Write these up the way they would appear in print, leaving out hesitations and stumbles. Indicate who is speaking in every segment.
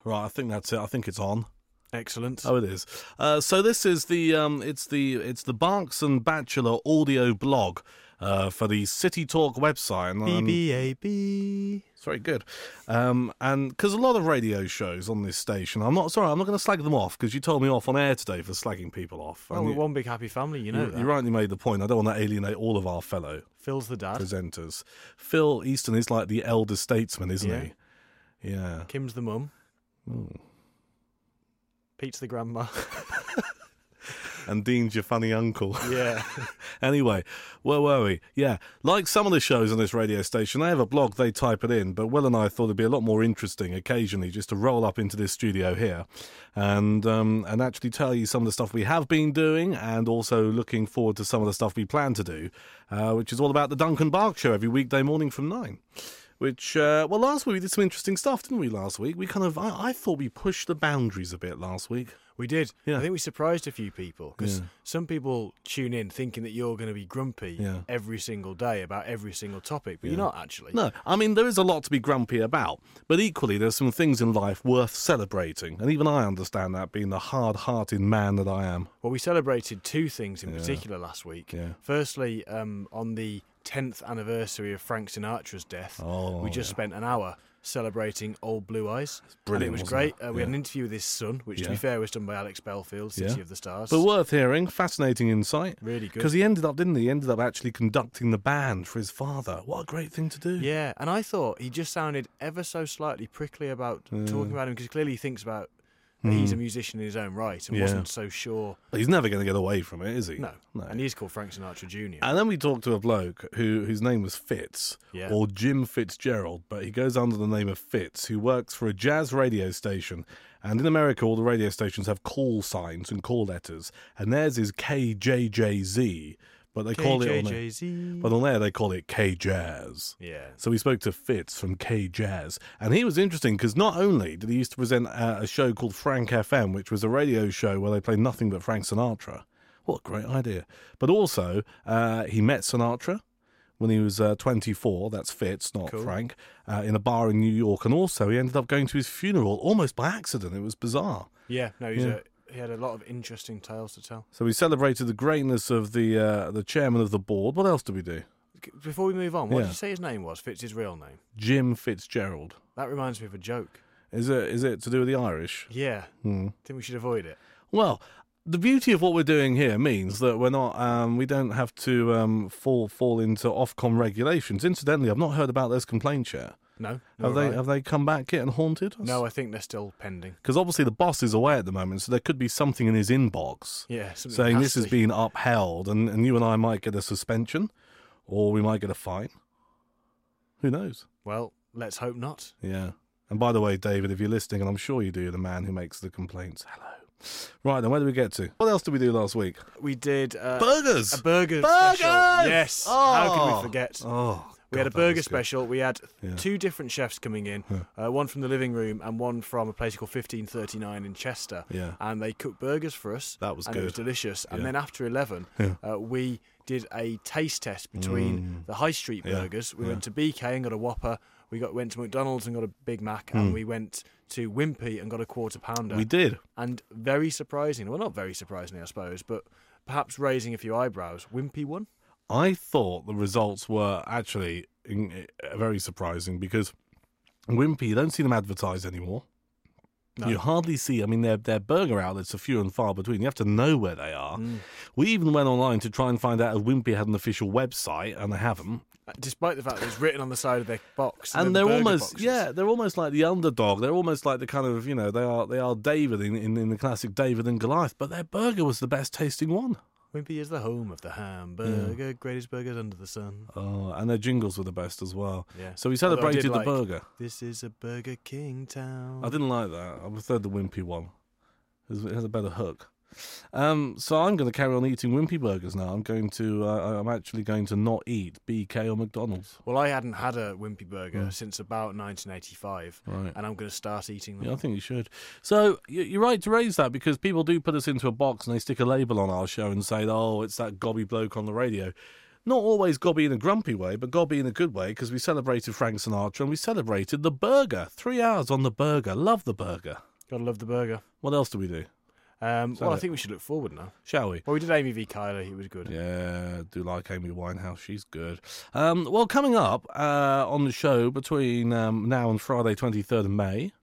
Speaker 1: Right, I think that's it. I think it's on.
Speaker 2: Excellent.
Speaker 1: Oh, it is. So this is the it's the Barks and Bachelor audio blog for the City Talk website.
Speaker 2: BBAB.
Speaker 1: It's very good. And because a lot of radio shows on this station, I'm not going to slag them off because you told me off on air today for slagging people off.
Speaker 2: Oh, we're one big happy family, you know that.
Speaker 1: You rightly made the point. I don't want to alienate all of our fellow
Speaker 2: Phil's the dad.
Speaker 1: presenters. Phil Easton is like the elder statesman, isn't
Speaker 2: Yeah.
Speaker 1: he? Yeah.
Speaker 2: Kim's the mum. Pete's the grandma.
Speaker 1: And Dean's your funny uncle.
Speaker 2: Yeah.
Speaker 1: Anyway, where were we? Yeah, like some of the shows on this radio station, they have a blog, they type it in, but Will and I thought it'd be a lot more interesting occasionally just to roll up into this studio here and actually tell you some of the stuff we have been doing and also looking forward to some of the stuff we plan to do, which is all about the Duncan Bark Show every weekday morning from 9. Which, last week we did some interesting stuff, didn't we, last week? We kind of, I thought we pushed the boundaries a bit last week.
Speaker 2: We did.
Speaker 1: Yeah.
Speaker 2: I think we surprised a few people because some people tune in thinking that you're going to be grumpy every single day about every single topic, but you're not actually.
Speaker 1: No, I mean, there is a lot to be grumpy about, but equally there's some things in life worth celebrating, and even I understand that, being the hard-hearted man that I am.
Speaker 2: Well, we celebrated two things in particular last week.
Speaker 1: Yeah.
Speaker 2: Firstly, on the 10th anniversary of Frank Sinatra's death, we just spent an hour celebrating Old Blue Eyes.
Speaker 1: Brilliant,
Speaker 2: And it was
Speaker 1: wasn't
Speaker 2: great.
Speaker 1: it?
Speaker 2: We had an interview with his son, which, to be fair, was done by Alex Belfield, City of the Stars.
Speaker 1: But worth hearing, fascinating insight.
Speaker 2: Really good.
Speaker 1: Because he ended up actually conducting the band for his father. What a great thing to do.
Speaker 2: Yeah, and I thought he just sounded ever so slightly prickly about talking about him, because clearly he thinks about that he's a musician in his own right and wasn't so sure.
Speaker 1: He's never going to get away from it, is he?
Speaker 2: No. And he's called Frank Sinatra Jr.
Speaker 1: And then we talked to a bloke whose name was Fitz, or Jim Fitzgerald, but he goes under the name of Fitz, who works for a jazz radio station. And in America, all the radio stations have call signs and call letters, and theirs is KJJZ. But they call it on there they call it K-Jazz.
Speaker 2: Yeah.
Speaker 1: So we spoke to Fitz from K-Jazz, and he was interesting because not only did he used to present a show called Frank FM, which was a radio show where they played nothing but Frank Sinatra. What a great idea. But also, he met Sinatra when he was 24, that's Fitz, not Frank, in a bar in New York, and also he ended up going to his funeral almost by accident. It was bizarre.
Speaker 2: Yeah, no, he had a lot of interesting tales to tell.
Speaker 1: So we celebrated the greatness of the chairman of the board. What else did we do?
Speaker 2: Before we move on, what did you say his name was? Fitz's real name?
Speaker 1: Jim Fitzgerald.
Speaker 2: That reminds me of a joke.
Speaker 1: Is it to do with the Irish?
Speaker 2: Yeah. Think we should avoid it.
Speaker 1: Well, the beauty of what we're doing here means that we're not, we don't have to fall into Ofcom regulations. Incidentally, I've not heard about those complaints yet.
Speaker 2: No.
Speaker 1: Have they come back getting haunted?
Speaker 2: No, I think they're still pending.
Speaker 1: Because obviously the boss is away at the moment, so there could be something in his inbox saying this has been upheld, and you and I might get a suspension, or we might get a fine. Who knows?
Speaker 2: Well, let's hope not.
Speaker 1: Yeah. And by the way, David, if you're listening, and I'm sure you do, you're the man who makes the complaints. Hello. Right, then where did we get to? What else did we do last week?
Speaker 2: We did
Speaker 1: burgers.
Speaker 2: A burger special. Yes.
Speaker 1: Oh.
Speaker 2: How can we forget?
Speaker 1: Oh.
Speaker 2: We had a burger special. We had two different chefs coming in, one from the living room and one from a place called 1539 in Chester.
Speaker 1: Yeah.
Speaker 2: And they cooked burgers for us.
Speaker 1: That was
Speaker 2: and
Speaker 1: good.
Speaker 2: It was delicious. And then after 11, we did a taste test between the high street burgers. We went to BK and got a Whopper. We went to McDonald's and got a Big Mac. And we went to Wimpy and got a Quarter Pounder.
Speaker 1: We did.
Speaker 2: And very surprising, well, not very surprisingly, I suppose, but perhaps raising a few eyebrows, Wimpy won.
Speaker 1: I thought the results were actually very surprising because Wimpy, you don't see them advertised anymore. No. You hardly see, I mean, their burger outlets are few and far between. You have to know where they are. We even went online to try and find out if Wimpy had an official website, and they haven't.
Speaker 2: Despite the fact that it's written on the side of their box.
Speaker 1: And they're almost, they're almost like the underdog. They're almost like the kind of, they are David in the classic David and Goliath, but their burger was the best tasting one.
Speaker 2: Wimpy is the home of the hamburger, greatest burgers under the sun.
Speaker 1: Oh, and their jingles were the best as well.
Speaker 2: Yeah.
Speaker 1: So we celebrated the burger.
Speaker 2: This is a Burger King town.
Speaker 1: I didn't like that. I preferred the Wimpy one. It has a better hook. So I'm going to carry on eating Wimpy burgers now. I'm actually going to not eat BK or McDonald's.
Speaker 2: Well, I hadn't had a Wimpy burger since about 1985,
Speaker 1: right.
Speaker 2: And I'm going to start eating them.
Speaker 1: Yeah, I think you should. So you're right to raise that because people do put us into a box and they stick a label on our show and say, oh, it's that gobby bloke on the radio. not always gobby in a grumpy way, but gobby in a good way, because we celebrated Frank Sinatra and we celebrated the burger. 3 hours on the burger. Love the burger.
Speaker 2: Gotta love the burger.
Speaker 1: What else do we do?
Speaker 2: Well, I think we should look forward now.
Speaker 1: Shall we?
Speaker 2: Well, we did Amy v. Kylie. He was good.
Speaker 1: Yeah, do like Amy Winehouse. She's good. Well, coming up on the show between now and Friday, 23rd of May,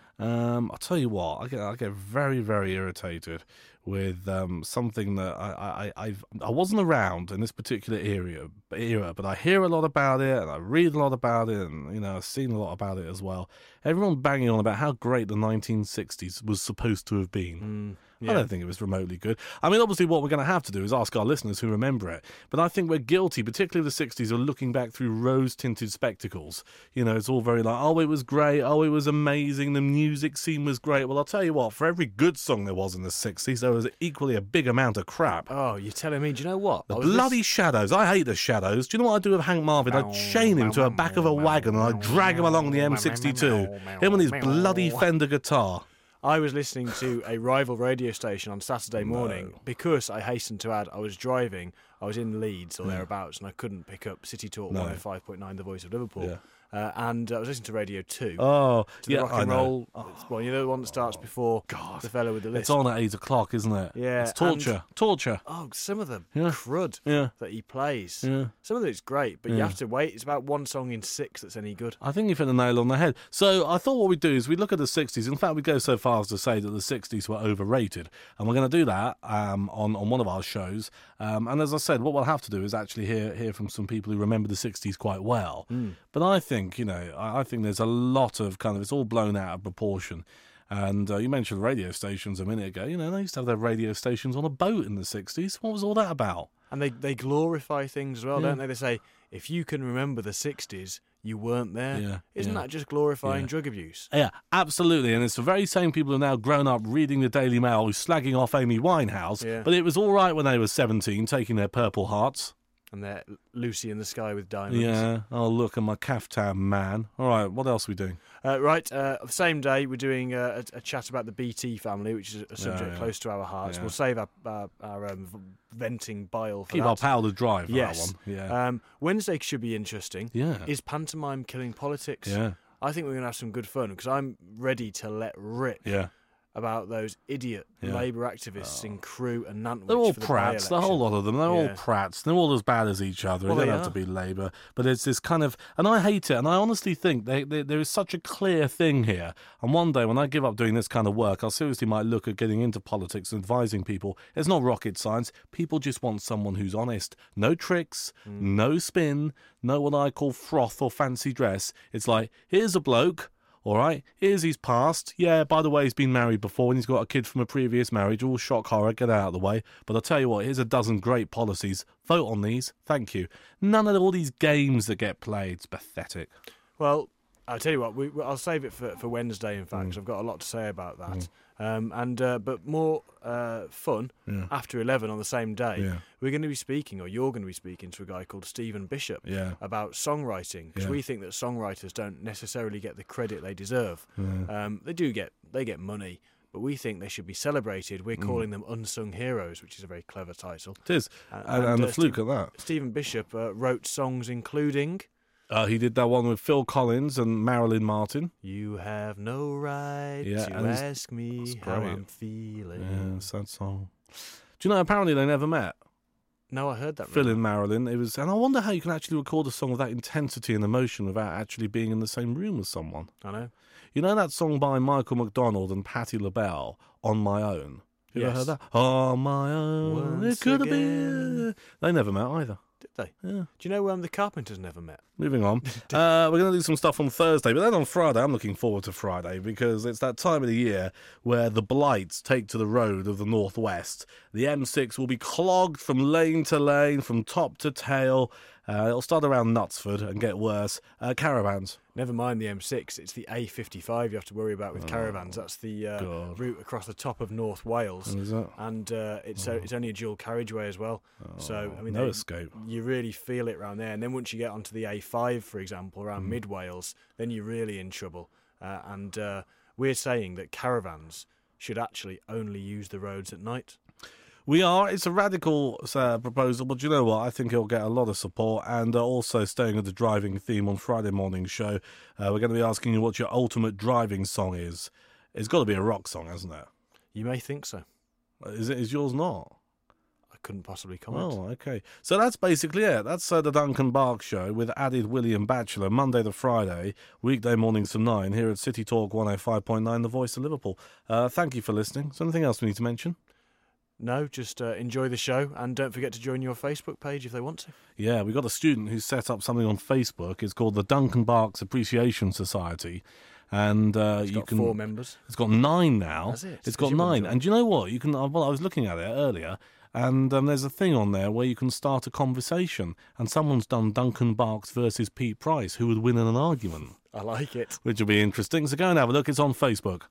Speaker 1: I'll tell you what, I get very, very irritated with something that I wasn't around in this particular era, but I hear a lot about it and I read a lot about it, and I've seen a lot about it as well. Everyone banging on about how great the 1960s was supposed to have been.
Speaker 2: Yeah.
Speaker 1: I don't think it was remotely good. I mean, obviously what we're going to have to do is ask our listeners who remember it. But I think we're guilty, particularly the 60s, of looking back through rose-tinted spectacles. It's all very like, oh, it was great, oh, it was amazing, the music scene was great. Well, I'll tell you what, for every good song there was in the 60s, there was equally a big amount of crap.
Speaker 2: Oh, you're telling me? Do you know what?
Speaker 1: The bloody Shadows. I hate the Shadows. Do you know what I'd do with Hank Marvin? I'd chain him to the back of a wagon and I'd drag him along the M62. Him and his bloody Fender guitar.
Speaker 2: I was listening to a rival radio station on Saturday morning because, I hasten to add, I was driving. I was in Leeds or thereabouts, and I couldn't pick up City Talk 105.9, The Voice of Liverpool.
Speaker 1: Yeah.
Speaker 2: And I was listening to Radio 2.
Speaker 1: Oh,
Speaker 2: to the rock and roll. Well, the one that starts before the fellow with the list.
Speaker 1: It's on at 8 o'clock, isn't it?
Speaker 2: Yeah.
Speaker 1: It's torture. Torture.
Speaker 2: Oh, some of the crud that he plays.
Speaker 1: Yeah.
Speaker 2: Some of it's great, but you have to wait. It's about one song in 6 that's any good.
Speaker 1: I think you've hit the nail on the head. So I thought what we'd do is we'd look at the 60s. In fact, we'd go so far as to say that the 60s were overrated. And we're going to do that on one of our shows. And as I said, what we'll have to do is actually hear from some people who remember the 60s quite well. But I think, I think there's a lot of it's all blown out of proportion. And you mentioned radio stations a minute ago. They used to have their radio stations on a boat in the 60s. What was all that about?
Speaker 2: And they glorify things as well, don't they? They say, if you can remember the 60s, you weren't there.
Speaker 1: Yeah,
Speaker 2: Isn't that just glorifying drug abuse?
Speaker 1: Yeah, absolutely. And it's the very same people who are now grown up reading the Daily Mail who's slagging off Amy Winehouse. Yeah. But it was all right when they were 17, taking their Purple Hearts.
Speaker 2: And they're Lucy in the Sky with Diamonds.
Speaker 1: Yeah. Oh, look at my caftan, man. All right, what else are we doing?
Speaker 2: The same day, we're doing a chat about the BT family, which is a subject close to our hearts. Yeah. We'll save our venting bile for
Speaker 1: Keep
Speaker 2: that.
Speaker 1: our powder dry for
Speaker 2: that
Speaker 1: one. Yeah.
Speaker 2: Wednesday should be interesting.
Speaker 1: Yeah.
Speaker 2: Is pantomime killing politics?
Speaker 1: Yeah.
Speaker 2: I think we're going to have some good fun, because I'm ready to let rip.
Speaker 1: Yeah.
Speaker 2: About those idiot Labour activists in Crewe and Nantwich.
Speaker 1: They're all
Speaker 2: for the
Speaker 1: prats, the whole lot of them. They're all prats. They're all as bad as each other. Well, they don't have to be Labour. But it's this kind of... And I hate it. And I honestly think there is such a clear thing here. And one day when I give up doing this kind of work, I seriously might look at getting into politics and advising people. It's not rocket science. People just want someone who's honest. No tricks, no spin, no what I call froth or fancy dress. It's like, here's a bloke. All right, here's his past. Yeah, by the way, he's been married before and he's got a kid from a previous marriage. All shock horror, get out of the way. But I'll tell you what, here's a dozen great policies. Vote on these. Thank you. None of all these games that get played. It's pathetic.
Speaker 2: Well, I'll tell you what, I'll save it for Wednesday, in fact, because I've got a lot to say about that. But more fun after 11 on the same day. Yeah. We're going to be speaking, or you're going to be speaking, to a guy called Stephen Bishop about songwriting, because we think that songwriters don't necessarily get the credit they deserve. They get money, but we think they should be celebrated. We're calling them unsung heroes, which is a very clever title.
Speaker 1: It is, and a fluke at that.
Speaker 2: Stephen Bishop wrote songs including...
Speaker 1: he did that one with Phil Collins and Marilyn Martin.
Speaker 2: You have no right to ask me how I'm feeling.
Speaker 1: Yeah, sad song. Do you know, apparently they never met.
Speaker 2: No, I heard that.
Speaker 1: Phil and Marilyn. And I wonder how you can actually record a song with that intensity and emotion without actually being in the same room with someone.
Speaker 2: I know.
Speaker 1: You know that song by Michael McDonald and Patti LaBelle, On My Own? You ever heard that? On My Own, it could have been. They never met either.
Speaker 2: Did they?
Speaker 1: Yeah.
Speaker 2: Do you know the Carpenters never met?
Speaker 1: Moving on. We're going to do some stuff on Thursday, but then on Friday, I'm looking forward to Friday because it's that time of the year where the blights take to the road of the Northwest. The M6 will be clogged from lane to lane, from top to tail. It'll start around Knutsford and get worse. Caravans.
Speaker 2: Never mind the M6, it's the A55 you have to worry about with caravans. That's the route across the top of North Wales.
Speaker 1: Is that?
Speaker 2: And it's only a dual carriageway as well. So I mean,
Speaker 1: no escape.
Speaker 2: You really feel it around there. And then once you get onto the A5, for example, around Mid Wales, then you're really in trouble. We're saying that caravans should actually only use the roads at night.
Speaker 1: We are. It's a radical proposal, but you know what? I think it'll get a lot of support. And also, staying with the driving theme on Friday morning show, we're going to be asking you what your ultimate driving song is. It's got to be a rock song, hasn't it?
Speaker 2: You may think so.
Speaker 1: Is yours not?
Speaker 2: I couldn't possibly comment.
Speaker 1: Oh, okay. So that's basically it. That's the Duncan Bark Show with added William Batchelor, Monday to Friday, weekday mornings from 9, here at City Talk 105.9, The Voice of Liverpool. Thank you for listening. Is there anything else we need to mention?
Speaker 2: No, just enjoy the show, and don't forget to join your Facebook page if they want to.
Speaker 1: Yeah, we've got a student who's set up something on Facebook. It's called the Duncan Barks Appreciation Society. And
Speaker 2: it's got 4 members.
Speaker 1: It's got 9 now.
Speaker 2: Has it?
Speaker 1: It's got 9. And do you know what? You can. Well, I was looking at it earlier, and there's a thing on there where you can start a conversation. And someone's done Duncan Barks versus Pete Price, who would win in an argument.
Speaker 2: I like it.
Speaker 1: Which will be interesting. So go and have a look. It's on Facebook.